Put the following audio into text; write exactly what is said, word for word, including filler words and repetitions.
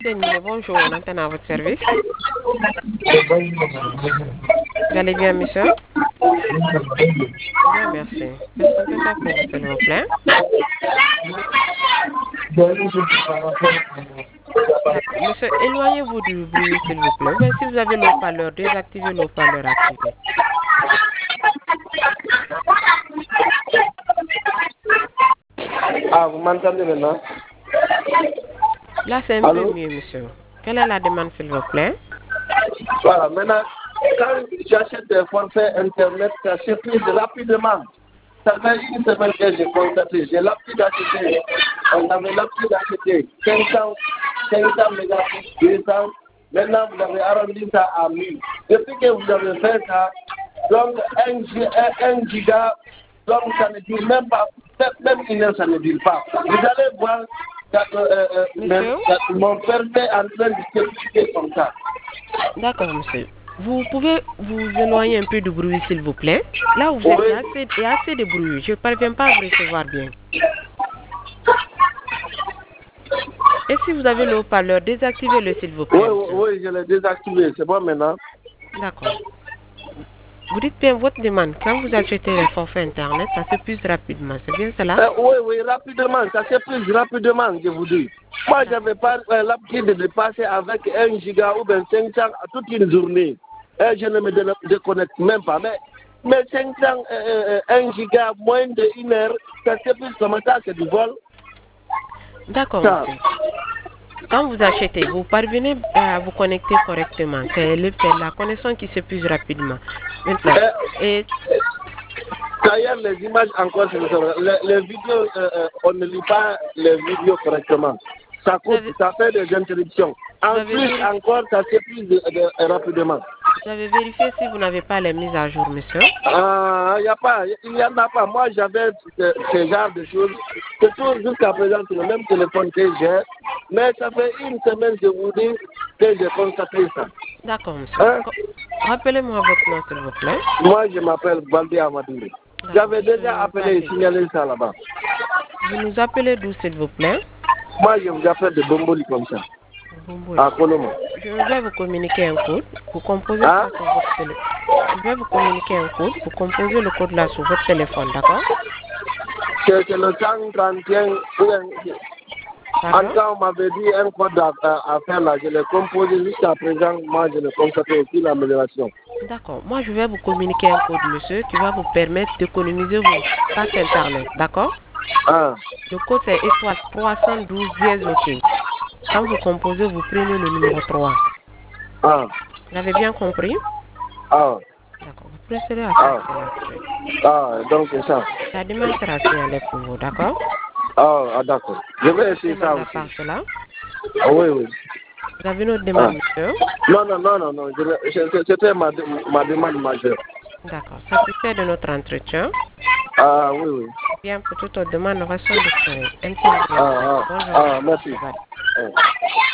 Denis, bonjour, on entend à votre service. Vous allez bien, monsieur? Bien, merci. Qu'est-ce qu'on peut faire pour vous, s'il vous plaît? D'accord. Monsieur, éloignez-vous du bruit, s'il vous plaît. Ou bien si vous avez le haut-parleur, désactivez le haut-parleur activé. Ah, vous m'entendez maintenant? Là, c'est un Allô? peu mieux, monsieur. Quelle est la demande, s'il vous plaît? Voilà, maintenant, quand j'achète des forfaits Internet, ça s'épuise rapidement. Ça fait une semaine que j'ai constaté. J'ai l'habitude d'acheter. On avait l'habitude d'acheter cinq cents, cinq cents mégabits, deux cents. Maintenant, vous avez arrondi ça à mille. Depuis que vous avez fait ça, donc un giga, donc ça ne dure même pas, même une heure, ça ne dure pas. Vous allez voir euh, euh, Monsieur? mon père est en train de s'expliquer comme ça. D'accord, monsieur. Vous pouvez vous éloigner un peu du bruit, s'il vous plaît. Là où vous êtes, il y a assez, il y a assez de bruit. Je ne parviens pas à vous recevoir bien. Et si vous avez le haut-parleur, désactivez-le, s'il vous plaît. Oui, oui, oui, je l'ai désactivé. C'est bon maintenant? D'accord. Vous dites bien votre demande. Quand vous achetez les forfaits Internet, ça s'épuise rapidement. C'est bien cela? euh, Oui, oui, rapidement. Ça s'épuise rapidement, je vous dis. Moi, je n'avais pas euh, l'habitude de passer avec un giga ou bien cinq cents toute une journée. Et je ne me déconnecte même pas. Mais, mais cinq cents, euh, un giga, moins d'une heure, ça s'épuise comme ça, c'est du vol. D'accord, monsieur. Quand vous achetez, vous parvenez à vous connecter correctement. C'est la connexion qui s'épuise rapidement. Maintenant, Euh, et... D'ailleurs, les images encore, les, les vidéos, euh, euh, on ne lit pas les vidéos correctement. Ça coupe, avez... ça fait des interruptions. En plus, vérifié... encore, ça s'épuise de, de, de, rapidement. Vous avez vérifié si vous n'avez pas les mises à jour, monsieur? Ah, il n'y a pas, il n'y en a pas. Moi, j'avais ce, ce genre de choses. C'est tout jusqu'à présent, c'est le même téléphone que j'ai. Mais ça fait une semaine, je vous dis, que j'ai constaté ça. D'accord, monsieur. Hein? Rappelez-moi votre nom, s'il vous plaît. Moi, je m'appelle Baldi Amadou. J'avais déjà appelé et signalé ça là-bas. Vous nous appelez d'où, s'il vous plaît? Moi, je vous appelle de Bomboli comme ça. Bomboli. À Colombo. Je vais vous communiquer un code. Vous composez hein? ça sur votre téléphone. Je vais vous communiquer un code. Vous composez le code là sur votre téléphone, d'accord? C'est le cent trente et un. En tout cas, on m'avait dit un code à, à, à faire là. Je l'ai composé jusqu'à présent. Moi, je l'ai constaté aussi l'amélioration. D'accord. Moi, je vais vous communiquer un code, monsieur, qui va vous permettre d'économiser vos passes Internet. D'accord? Ah. Le code, c'est étoile trois cent douze dièse OK. Quand vous composez, vous prenez le numéro trois. Ah. Vous avez bien compris? Ah. D'accord. Vous procédez à ça. Ah. ah, donc c'est ça. La demande sera signalée pour vous, d'accord? Ah, ah d'accord. Je vais essayer ça aussi. Part cela. Ah, oui, oui. Vous avez une autre demande, ah. monsieur? Non, non, non, non, non. C'était ma, ma demande majeure. D'accord. Satisfait de notre entretien? Ah, oui, oui. Bien, pour toute autre demande, nous restons disponibles. Ah, ah, ah, merci. Ah.